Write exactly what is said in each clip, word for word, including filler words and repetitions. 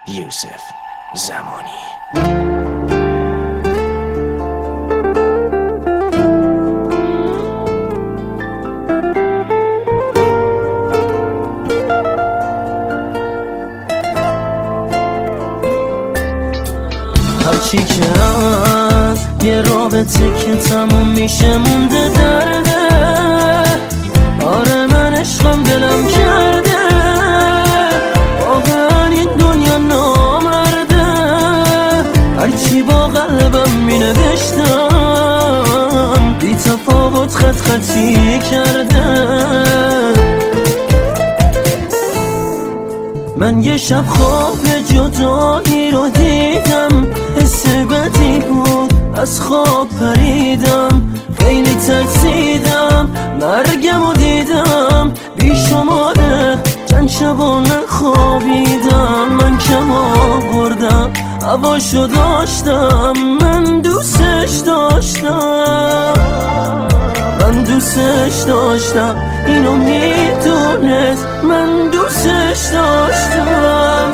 یوسف زمانی. هرچی که از یه رابطه که تموم میشه مونده درده. آره من عشقم دلم کرده، واقعا این دنیا نامرده. هرچی با قلبم می نوشتم بی تفاوت خط خطی کرده. من یه شب خواب جدایی رو دیدم، حس بدی بود از خواب پریدم. خیلی ترسیدم مرگم رو دیدم، بی شماره چند شبا نخوابیدم. من کم آوردم هواشو داشتم، من دوستش داشتم، من دوستش داشتم. اینو میدونست من دوستش داشتم.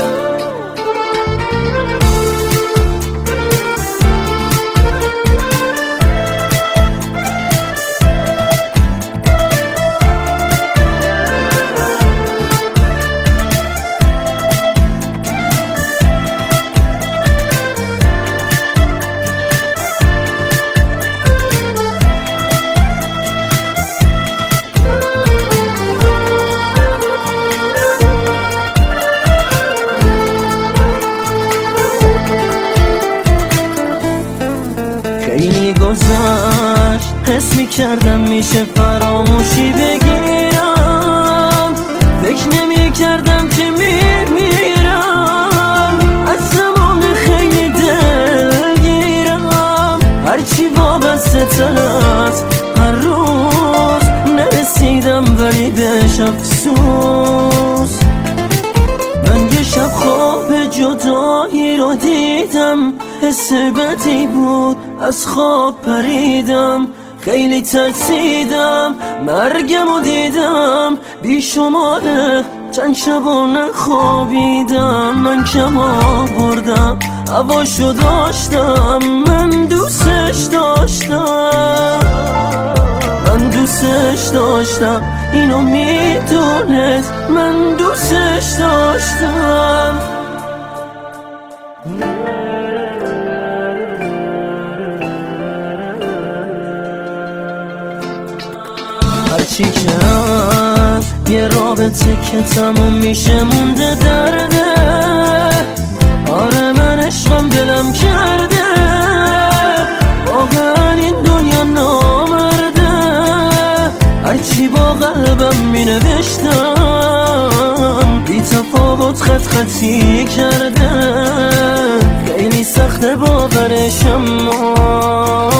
خیلی گذشت حس می کردم میشه فراموشی بگیرم، فکر نمی کردم که میمیرم. از زمان خیلی دلگیرم، هرچی وابسته تر از هر روز نرسیدم ولی بهش افسوس. من یه شب خواب جدایی رو دیدم، حس بدی بود از خواب پریدم. خیلی ترسیدم مرگم رو دیدم، بی شماره چند شبا نخوابیدم. من کم آوردم هواشو داشتم، من دوستش داشتم، من دوستش داشتم. اینو میدونست من دوستش داشتم. هرچی که از یه رابطه که تموم میشه مونده درده. آره من عشقم دلم کرده، واقعا این دنیا نامرده. هرچی با قلبم می نوشتم بی تفاوت خط خطی کرده. خیلی سخته باورش اما